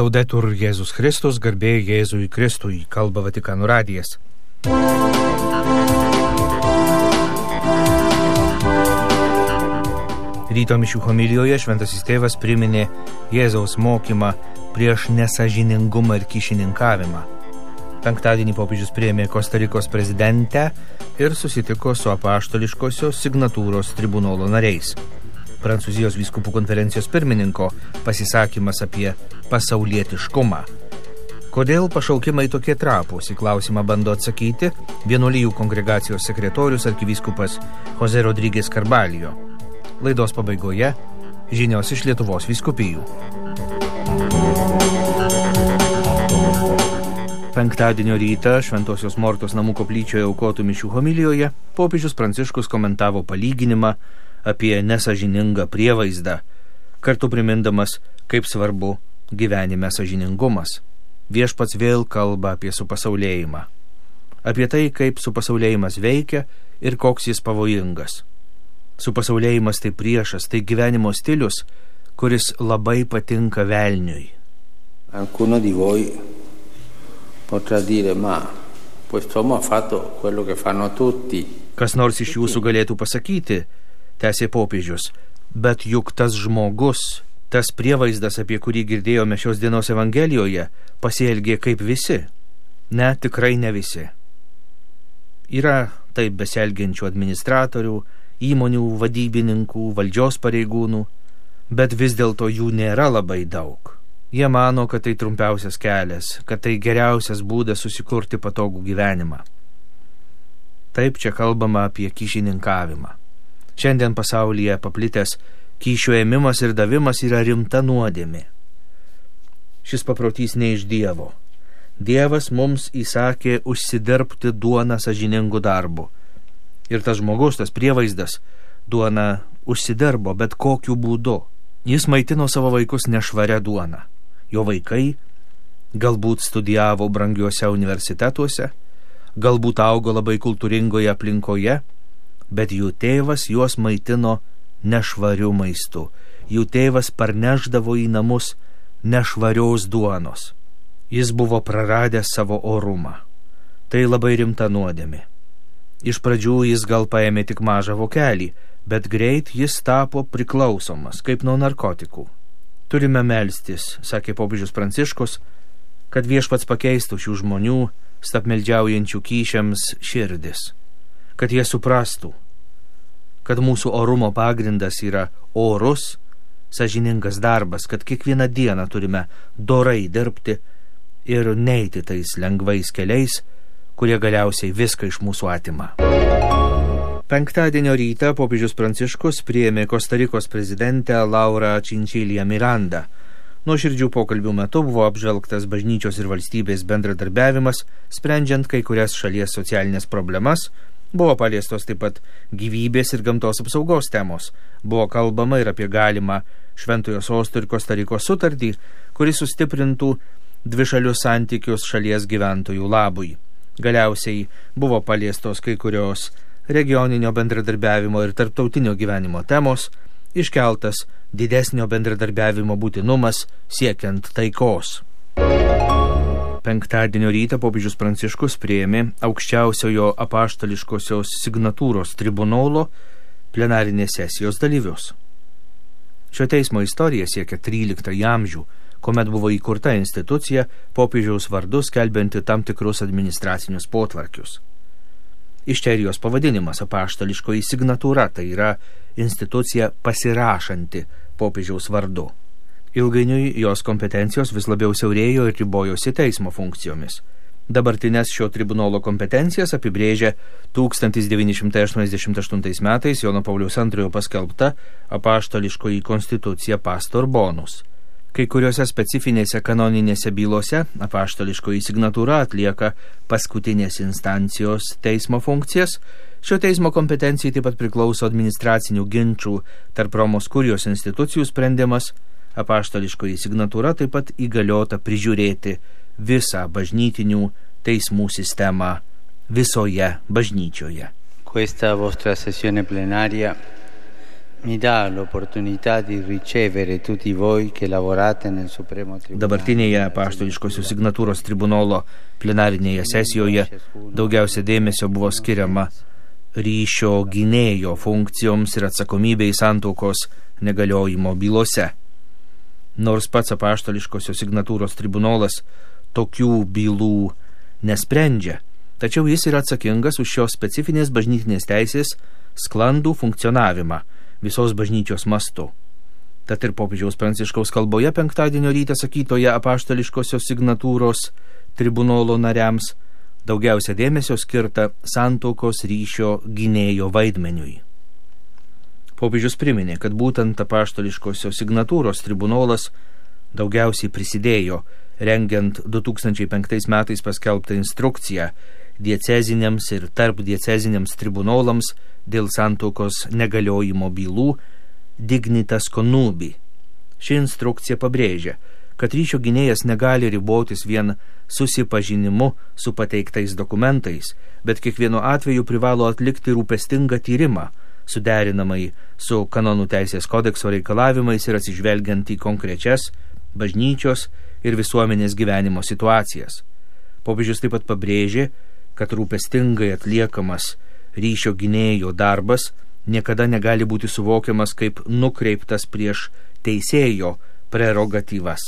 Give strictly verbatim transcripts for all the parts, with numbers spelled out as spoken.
Laudetur Jėzus Kristus, garbė Jėzui Kristui, kalba Vatikano radijas. Ryto mišių homilijoje šventasis tėvas priminė Jėzaus mokymą prieš nesąžiningumą ir kyšininkavimą. Penktadienį popiežius priėmė Kostarikos prezidentę ir susitiko su apaštališkosios signatūros tribunolo nariais. Prancūzijos vyskupų konferencijos pirmininko pasisakymas apie pasaulietiškumą. Kodėl pašaukimai tokie trapūs, į klausimą bando atsakyti vienuolijų kongregacijos sekretorius arkivyskupas Jose Rodriguez Carballo. Laidos pabaigoje žinios iš Lietuvos vyskupijų. Penktadienio rytą Šventosios Mortos namų koplyčioje aukotų mišių homilijoje popiežius Pranciškus komentavo palyginimą apie nesąžiningą prievaizdą, kartu primindamas, kaip svarbu gyvenime sąžiningumas. Viešpats vėl kalba apie supasaulėjimą. Apie tai, kaip supasaulėjimas veikia ir koks jis pavojingas. Supasaulėjimas tai priešas, tai gyvenimo stilius, kuris labai patinka velniui. Alcuno di voi potrà dire, ma quest'uomo ha fatto quello che fanno tutti. Kas nors iš jūsų galėtų pasakyti, tęsė popiežius, bet juk tas žmogus, tas prievaizdas, apie kurį girdėjome šios dienos Evangelijoje, pasielgė kaip visi. Ne, tikrai ne visi. Yra taip besielgiančių administratorių, įmonių vadybininkų, valdžios pareigūnų, bet vis dėlto jų nėra labai daug. Jie mano, kad tai trumpiausias kelias, kad tai geriausias būdas susikurti patogų gyvenimą. Taip čia kalbama apie kyšininkavimą. Šiandien pasaulyje paplitęs kyšių ėmimas ir davimas yra rimta nuodėmė. Šis paprotys ne iš Dievo. Dievas mums įsakė užsidirbti duoną sąžiningų darbų. Ir tas žmogus, tas prievaizdas, duoną užsidirbo, bet kokiu būdu. Jis maitino savo vaikus nešvaria duona. Jo vaikai galbūt studijavo brangiuose universitetuose, galbūt augo labai kultūringoje aplinkoje, bet jų tėvas juos maitino nešvariu maistu. Jų tėvas parneždavo į namus nešvarios duonos. Jis buvo praradęs savo orumą. Tai labai rimta nuodėmė. Iš pradžių jis gal paėmė tik mažą vokelį, bet greit jis tapo priklausomas, kaip nuo narkotikų. Turime melstis, sakė popiežius Pranciškus, kad viešpats pakeistų šių žmonių, stabmeldžiaujančių kyšiams širdis, kad jie suprastų, kad mūsų orumo pagrindas yra orus, sąžiningas darbas, kad kiekvieną dieną turime dorai dirbti ir neiti tais lengvais keliais, kurie galiausiai viską iš mūsų atima. Penktadienio rytą popiežius Pranciškus priėmė Kostarikos prezidentę Laurą Chinchilla Miranda. Nuoširdžių pokalbių metu buvo apžvelgtas bažnyčios ir valstybės bendradarbiavimas, sprendžiant kai kurias šalies socialinės problemas. Buvo paliestos taip pat gyvybės ir gamtos apsaugos temos. Buvo kalbama ir apie galimą Šventojo Sosto ir Kostarikos sutartį, kuri sustiprintų dvišalius santykius šalies gyventojų labui. Galiausiai buvo paliestos kai kurios regioninio bendradarbiavimo ir tarptautinio gyvenimo temos, iškeltas didesnio bendradarbiavimo būtinumas siekiant taikos. Penktadienio rytą popiežius Pranciškus priėmė aukščiausiojo apaštališkosios signatūros tribunolo plenarinės sesijos dalyvius. Šio teismo istorija siekia tryliktąjį amžių, kuomet buvo įkurta institucija popiežiaus vardu skelbianti tam tikrus administracinius potvarkius. Iš čia ir jos pavadinimas apaštališkoji signatūra, tai yra institucija pasirašanti popiežiaus vardu. Ilgainiui jos kompetencijos vis labiau siaurėjo ir ribojosi teismo funkcijomis. Dabartinės šio tribunolo kompetencijas apibrėžia tūkstantis devyni šimtai aštuoniasdešimt aštuntais metais Jono Pauliaus antrojo paskelbta apaštališkoji konstitucija Pastor Bonus. Kai kuriuose specifinėse kanoninėse bylose apaštališkoji signatūra atlieka paskutinės instancijos teismo funkcijas. Šio teismo kompetencijai taip pat priklauso administracinių ginčų tarp Romos kurijos institucijų sprendimas. Apaštališkoji signatūra taip pat įgaliota prižiūrėti visą bažnytinių teismų sistemą visoje bažnyčioje. Questa vostra sessione plenaria mi dà l'opportunità di ricevere tutti voi che lavorate nel Supremo Tribunale. Dabartinėje apaštališkosios signatūros tribunolo plenarinėje sesijoje daugiausia dėmesio buvo skiriama ryšio gynėjo funkcijoms ir atsakomybei santuokos negaliojimo bylose. Nors pats apaštališkosios signatūros tribunolas tokių bylų nesprendžia, tačiau jis yra atsakingas už šios specifinės bažnytinės teisės sklandų funkcionavimą visos bažnyčios mastu. Tad ir popiežiaus Pranciškaus kalboje penktadienio rytą sakytoje apaštališkosios signatūros tribunolo nariams daugiausia dėmesio skirta santuokos ryšio gynėjo vaidmeniui. Popiežius priminė, kad būtent apaštališkosios signatūros tribunolas daugiausiai prisidėjo rengiant du tūkstančiai penktais metais paskelbtą instrukciją dieceziniams ir tarp dieceziniams tribunolams dėl santuokos negaliojimo bylų Dignitas Connubii. Ši instrukcija pabrėžia, kad ryšio gynėjas negali ribotis vien susipažinimu su pateiktais dokumentais, bet kiekvienu atveju privalo atlikti rūpestingą tyrimą, suderinamai su kanonų teisės kodekso reikalavimais ir atsižvelgiant į konkrečias bažnyčios ir visuomenės gyvenimo situacijas. Popiežius taip pat pabrėžė, kad rūpestingai atliekamas ryšio gynėjo darbas niekada negali būti suvokiamas kaip nukreiptas prieš teisėjo prerogatyvas.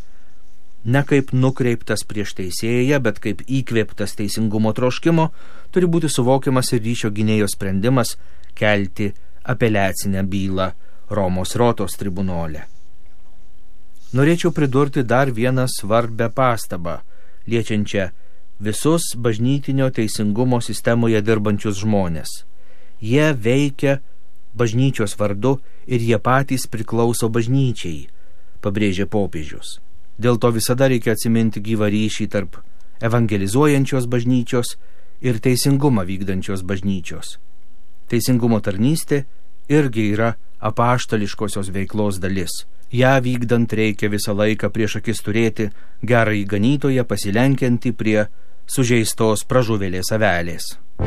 Ne kaip nukreiptas prieš teisėją, bet kaip įkvėptas teisingumo troškimo, turi būti suvokiamas ir ryšio gynėjo sprendimas kelti apeliacinę bylą Romos Rotos tribunole. Norėčiau pridurti dar vieną svarbę pastabą, liečiančią visus bažnytinio teisingumo sistemoje dirbančius žmonės. Jie veikia bažnyčios vardu ir jie patys priklauso bažnyčiai, pabrėžė popiežius. Dėl to visada reikia atsiminti gyvą ryšį tarp evangelizuojančios bažnyčios ir teisingumą vykdančios bažnyčios. Teisingumo tarnystė irgi yra apaštališkosios veiklos dalis. Ja vykdant reikia visą laiką prieš akis turėti gerąjį ganytoją pasilenkiantį prie sužeistos pražuvėlės avelės.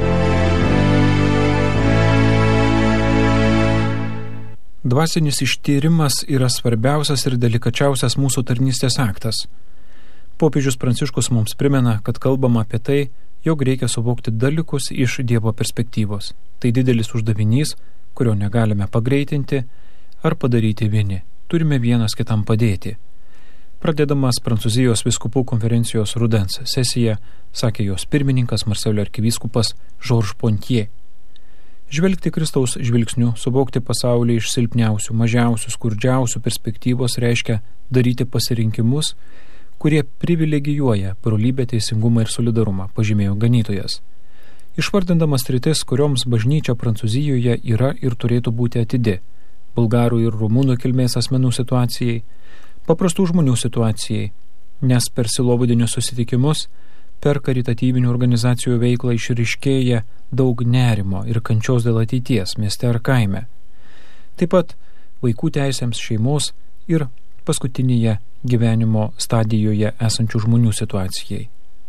Dvasinis ištyrimas yra svarbiausias ir delikačiausias mūsų tarnystės aktas. Popiežius Pranciškus mums primena, kad kalbama apie tai, jog reikia suvokti dalykus iš Dievo perspektyvos. Tai didelis uždavinys, kurio negalime pagreitinti ar padaryti vieni. Turime vienas kitam padėti. Pradėdamas Prancūzijos vyskupų konferencijos rudens sesiją, sakė jos pirmininkas Marselio arkivyskupas Georges Pontier. Žvelgti Kristaus žvilgsniu, suvokti pasaulį iš silpniausių, mažiausių, skurdžiausių perspektyvos reiškia daryti pasirinkimus, kurie privilegijuoja brolybę, teisingumą ir solidarumą, pažymėjo ganytojas. Išvardindamas sritis, kurioms bažnyčia Prancūzijoje yra ir turėtų būti atidi, bulgarų ir rumunų kilmės asmenų situacijai, paprastų žmonių situacijai, nes per silovadinius susitikimus, per karitatyvinių organizacijų veiklą išryškėja daug nerimo ir kančios dėl ateities mieste ar kaime. Taip pat vaikų teisėms, šeimos ir paskutinėje gyvenimo stadijoje esančių žmonių situacijai.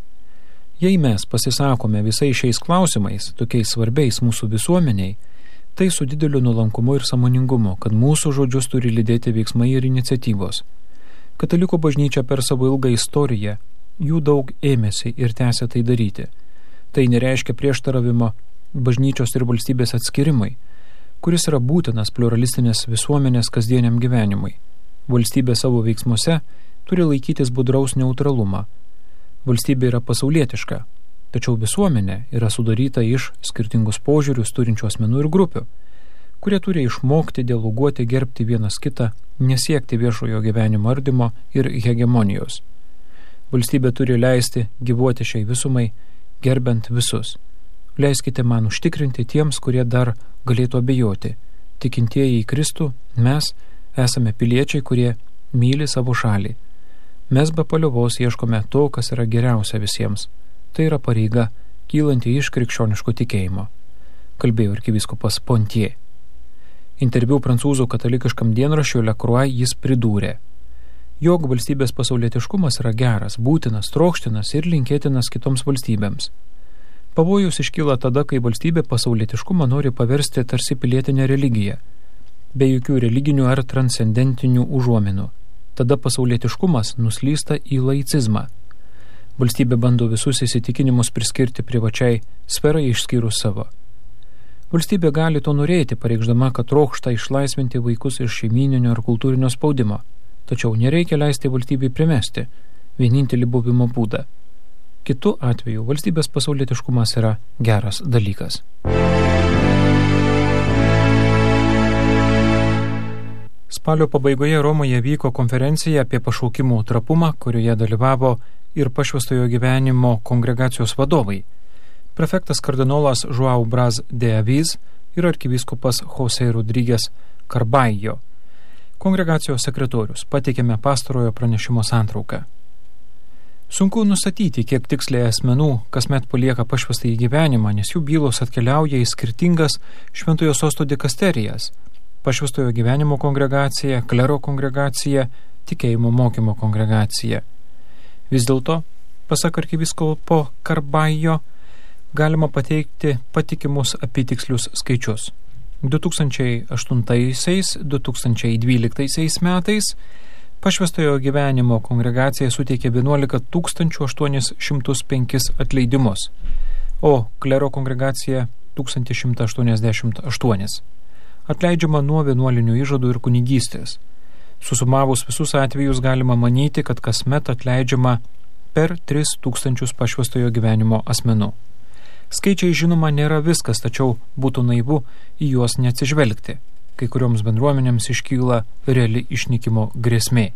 Jei mes pasisakome visais šiais klausimais, tokiais svarbiais mūsų visuomeniai, tai su dideliu nuolankumu ir sąmoningumu, kad mūsų žodžius turi lydėti veiksmai ir iniciatyvos. Katalikų bažnyčia per savo ilgą istoriją jų daug ėmėsi ir tęsia tai daryti. Tai nereiškia prieštaravimo bažnyčios ir valstybės atskirimai, kuris yra būtinas pluralistinės visuomenės kasdieniam gyvenimui. Valstybė savo veiksmuose turi laikytis budraus neutralumą. Valstybė yra pasaulietiška, tačiau visuomenė yra sudaryta iš skirtingus požiūrius turinčių asmenų ir grupių, kurie turi išmokti dialoguoti, gerbti vienas kitą, nesiekti viešojo gyvenimo ardymo ir hegemonijos. Valstybė turi leisti gyvuoti šiai visumai, gerbent visus. Leiskite man užtikrinti tiems, kurie dar galėtų abejoti. Tikintieji į Kristų, mes esame piliečiai, kurie myli savo šalį. Mes be paliovos ieškome to, kas yra geriausia visiems. Tai yra pareiga, kylanti iš krikščioniško tikėjimo, kalbėjo arkivyskupas Pontier. Interviu prancūzų katalikiškam dienraščiui Le Croix jis pridūrė, jog valstybės pasaulietiškumas yra geras, būtinas, trokštinas ir linkėtinas kitoms valstybėms. Pavojus iškyla tada, kai valstybė pasaulietiškumą nori paversti tarsi pilietinę religiją. be jokių religinių ar transcendentinių užuominų. Tada pasaulietiškumas nuslysta į laicizmą. Valstybė bando visus įsitikinimus priskirti privačiai sferai išskyrus savo. Valstybė gali to norėti, pareikšdama, kad trokšta išlaisvinti vaikus iš šeimyninio ar kultūrinio spaudimo, tačiau nereikia leisti valstybei primesti vienintelį buvimo būdą. Kitu atveju valstybės pasaulietiškumas yra geras dalykas. Spalio pabaigoje Romoje vyko konferencija apie pašaukimų trapumą, kurioje dalyvavo ir pašvęstojo gyvenimo kongregacijos vadovai, prefektas kardinolas João Braz de Aviz ir arkivyskupas José Rodríguez Carballo. Kongregacijos sekretorius pateikėme pastarojo pranešimo santrauką. Sunku nustatyti, kiek tiksliai asmenų kasmet palieka pašvęstąjį gyvenimą, nes jų bylos atkeliauja į skirtingas Šventojo Sosto dikasterijas – pašvęstojo gyvenimo kongregacija, klero kongregacija, tikėjimo mokymo kongregacija. Vis dėlto, pasak arkivyskupo Carballo, galima pateikti patikimus apytikslius skaičius. du tūkstančiai aštuntaisiais - du tūkstančiai dvyliktaisiais metais pašvęstojo gyvenimo kongregacija suteikė vienuolika tūkstančių aštuonis šimtus penkis atleidimus, o klero kongregacija tūkstantį šimtą aštuoniasdešimt aštuonis. Atleidžiama nuo vienuolinių įžadų ir kunigystės. Susumavus visus atvejus galima manyti, kad kasmet atleidžiama per tris tūkstančius pašvęstojo gyvenimo asmenų. Skaičiai žinoma nėra viskas, tačiau būtų naivu į juos neatsižvelgti. Kai kurioms bendruomenėms iškyla reali išnykimo grėsmė.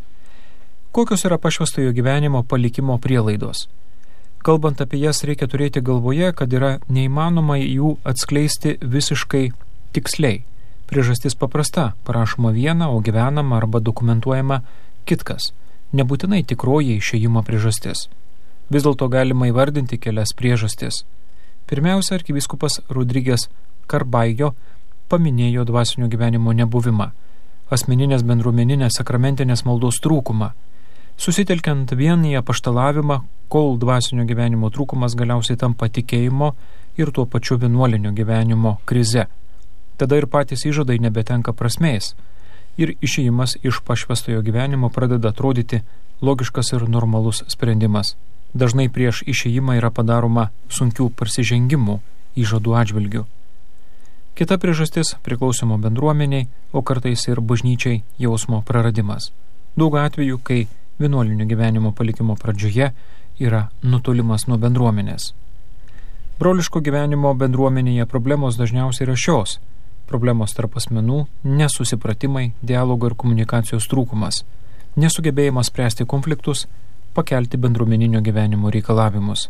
Kokios yra pašvęstojo gyvenimo palikimo prielaidos? Kalbant apie jas, reikia turėti galvoje, kad yra neįmanoma jų atskleisti visiškai tiksliai. Priežastis paprasta – parašoma viena, o gyvenama arba dokumentuojama kitkas. Nebūtinai tikroji išėjimo priežastis. Vis dėlto galima įvardinti kelias priežastis. Pirmiausia, arkivyskupas Rodríguez Carballo paminėjo dvasinio gyvenimo nebuvimą, asmeninės bendruomeninės sakramentinės maldos trūkumą. Susitelkiant vien į apaštalavimą, kol dvasinio gyvenimo trūkumas galiausiai tampa tikėjimo ir tuo pačiu vienuolinio gyvenimo krize. Tada ir patys įžadai nebetenka prasmės ir išėjimas iš pašvęstojo gyvenimo pradeda atrodyti logiškas ir normalus sprendimas. Dažnai prieš išėjimą yra padaroma sunkių prasižengimų įžadų atžvilgių. Kita priežastis – priklausimo bendruomeniai, o kartais ir bažnyčiai jausmo praradimas. Daug atvejų, kai vienuolinio gyvenimo palikimo pradžioje yra nutolimas nuo bendruomenės. Broliško gyvenimo bendruomenėje problemos dažniausiai yra šios – problemos tarp asmenų, nesusipratimai, dialogo ir komunikacijos trūkumas, nesugebėjimas spręsti konfliktus, pakelti bendruomeninio gyvenimo reikalavimus.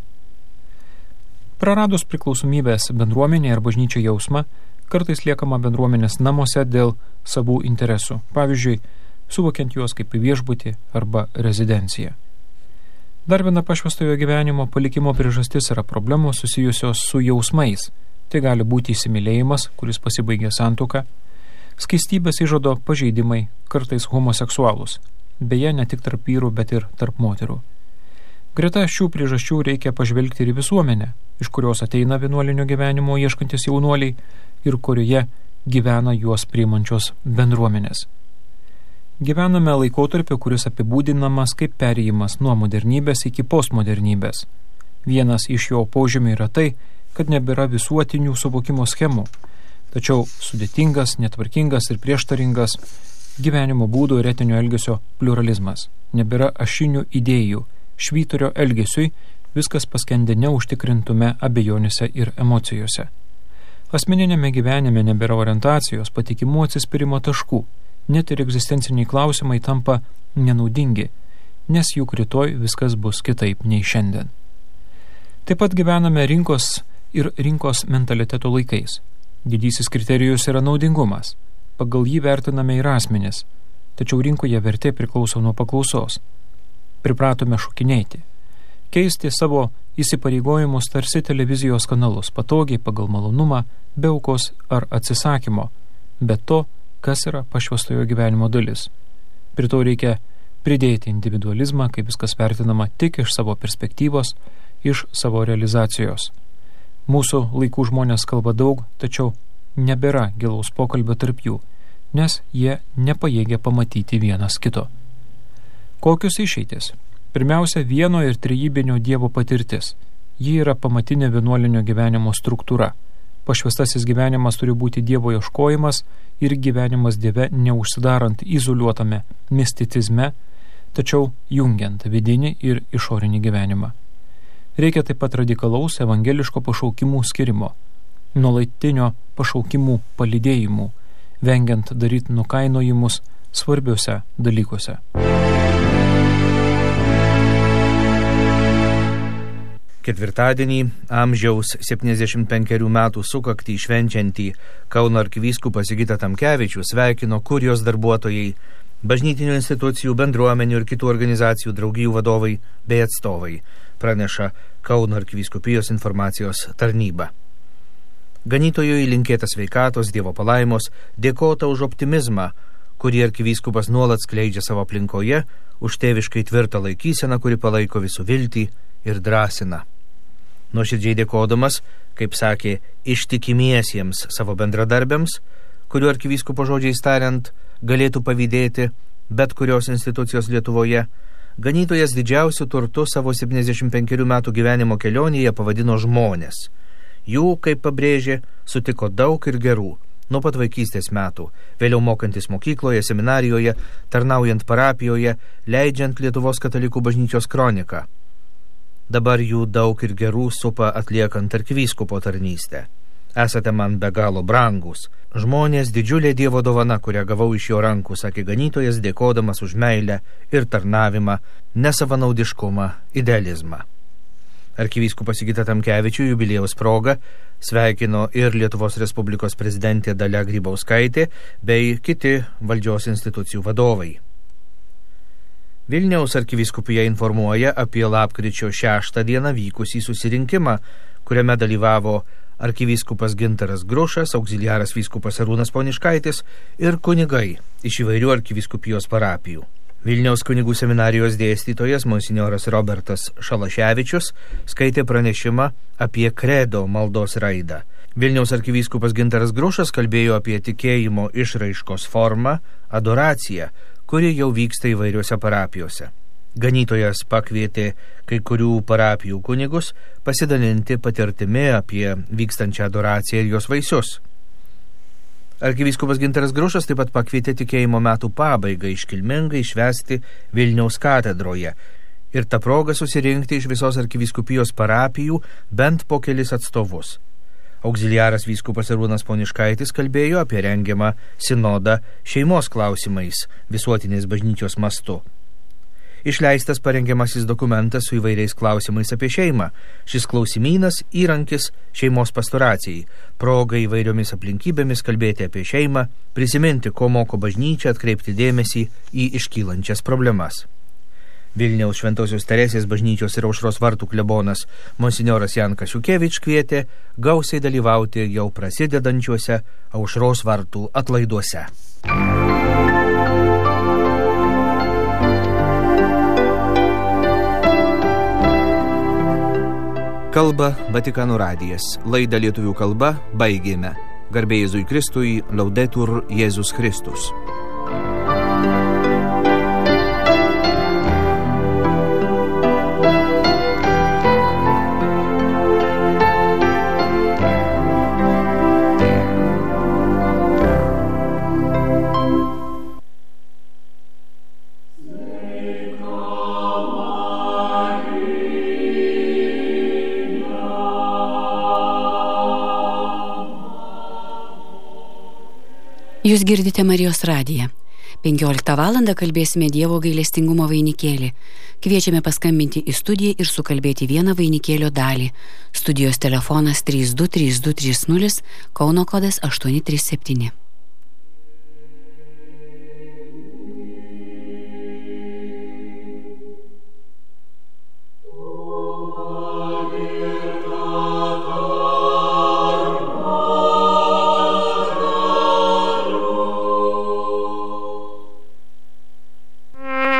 Praradus priklausomybės bendruomenė ar bažnyčia jausmą, kartais liekama bendruomenės namuose dėl savų interesų, pavyzdžiui, suvokiant juos kaip viešbutį arba rezidenciją. Dar viena pašvęstojo gyvenimo palikimo priežastis yra problemos susijusios su jausmais. Tai gali būti įsimylėjimas, kuris pasibaigė santuoka, skaistybės įžado pažeidimai, kartais homoseksualūs, beje, ne tik tarp vyrų, bet ir tarp moterų. Greta šių priežasčių reikia pažvelgti ir visuomenę, iš kurios ateina vienuolinio gyvenimo ieškantis jaunuoliai ir kurioje gyvena juos priimančios bendruomenės. Gyvename laikotarpiu, kuris apibūdinamas kaip perėjimas nuo modernybės iki postmodernybės. Vienas iš jo požymių yra tai, kad nebėra visuotinių suvokimo schemų, tačiau sudėtingas, netvarkingas ir prieštaringas gyvenimo būdo ir etinio elgesio pluralizmas. Nebėra ašinių idėjų, švyturio elgesiui, viskas paskendė neužtikrintume abejonėse ir emocijose. Asmeninėme gyvenime nebėra orientacijos, patikimų atsispirimo taškų, net ir egzistenciniai klausimai tampa nenaudingi, nes juk rytoj viskas bus kitaip nei šiandien. Taip pat gyvename rinkos ir rinkos mentaliteto laikais. Didysis kriterijus yra naudingumas. Pagal jį vertiname ir asmenis, tačiau rinkoje vertė priklauso nuo paklausos. Pripratome šokinėti, keisti savo įsipareigojimus tarsi televizijos kanalus, patogiai pagal malonumą, be aukos ar atsisakymo, bet to, kas yra pašvęstojo gyvenimo dalis. Prie to reikia pridėti individualizmą, kaip viskas vertinama tik iš savo perspektyvos, iš savo realizacijos. Mūsų laikų žmonės kalba daug, tačiau nebėra gilaus pokalbio tarp jų. nes jie nepajėgia pamatyti vienas kito. Kokios išeitis? Pirmiausia, vieno ir trejybinio Dievo patirtis. Ji yra pamatinė vienuolinio gyvenimo struktūra. Pašvestasis gyvenimas turi būti Dievo ieškojimas ir gyvenimas Dieve neužsidarant izoliuotame misticizme, tačiau jungiant vidinį ir išorinį gyvenimą. Reikia taip pat radikalaus evangeliško pašaukimų skirimo, nuolaitinio pašaukimų palydėjimų, vengiant daryti nukainojimus svarbiuose dalykuose. Ketvirtadienį amžiaus septyniasdešimt penkerių metų sukaktį švenčiantį Kauno arkivyskupą Sigitą Tamkevičių sveikino kurijos darbuotojai, bažnytinių institucijų, bendruomenių ir kitų organizacijų draugijų vadovai bei atstovai, praneša Kauno arkivyskupijos informacijos tarnyba. Ganytojui linkėta sveikatos, Dievo palaimos, dėkota už optimizmą, kurį arkivyskupas nuolat skleidžia savo aplinkoje, už tėviškai tvirtą laikyseną, kuri palaiko visų viltį ir drąsina. Nuoširdžiai dėkodamas, kaip sakė, ištikimiesiems savo bendradarbiams, kuriuo arkivyskupo žodžiais tariant, galėtų pavydėti bet kurios institucijos Lietuvoje, ganytojas didžiausiu turtu savo septyniasdešimt penkerių metų gyvenimo kelionėje pavadino žmonės. Jų, kaip pabrėžė, sutiko daug ir gerų, nuo pat vaikystės metų, vėliau mokantis mokykloje, seminarijoje, tarnaujant parapijoje, leidžiant Lietuvos katalikų bažnyčios kroniką. Dabar jų daug ir gerų supa atliekant arkivyskupo tarnystę. Esate man be galo brangūs. Žmonės didžiulė Dievo dovana, kurią gavau iš jo rankų, sakė ganytojas, dėkodamas už meilę ir tarnavimą, nesavanaudiškumą, idealizmą. Arkivyskupas Sigitą Tamkevičių jubiliejaus proga sveikino ir Lietuvos Respublikos prezidentė Dalia Grybauskaitė bei kiti valdžios institucijų vadovai. Vilniaus arkivyskupija informuoja apie lapkričio šeštą dieną vykusį susirinkimą, kuriame dalyvavo arkivyskupas Gintaras Grušas, auxiliaras vyskupas Arūnas Poniškaitis ir kunigai iš įvairių arkivyskupijos parapijų. Vilniaus kunigų seminarijos dėstytojas monsinjoras Robertas Šalaševičius skaitė pranešimą apie kredo maldos raidą. Vilniaus arkivyskupas Gintaras Grušas kalbėjo apie tikėjimo išraiškos formą, adoraciją, kuri jau vyksta įvairiuose parapijose. Ganytojas pakvietė kai kurių parapijų kunigus pasidalinti patirtimi apie vykstančią adoraciją ir jos vaisius. Arkivyskupas Gintaras Grušas taip pat pakvietė tikėjimo metų pabaigą iškilmingai švęsti Vilniaus katedroje ir tą progą susirinkti iš visos arkivyskupijos parapijų bent po kelis atstovus. Auxiliaras vyskupas Arūnas Poniškaitis kalbėjo apie rengiamą sinodą šeimos klausimais visuotinės bažnyčios mastu. Išleistas parengiamasis dokumentas su įvairiais klausimais apie šeimą. Šis klausimynas įrankis šeimos pastoracijai, proga įvairiomis aplinkybėmis kalbėti apie šeimą, prisiminti, ko moko bažnyčia, atkreipti dėmesį į iškylančias problemas. Vilniaus Šventosios Teresės bažnyčios ir Aušros vartų klebonas monsinjoras Jankas Jukevič kvietė gausiai dalyvauti jau prasidedančiuose Aušros vartų atlaiduose. Kalba Vatikano radijas. Laidą lietuvių kalba baigėme. Garbė Jėzui Kristui, Laudetur Jėzus Kristus. Jūs girdite Marijos radiją. penkioliktą valandą kalbėsime Dievo gailestingumo vainikėlį. Kviečiame paskambinti į studiją ir sukalbėti vieną vainikėlio dalį. Studijos telefonas trys du trys du trys nulis, Kauno kodas aštuoni trys septyni.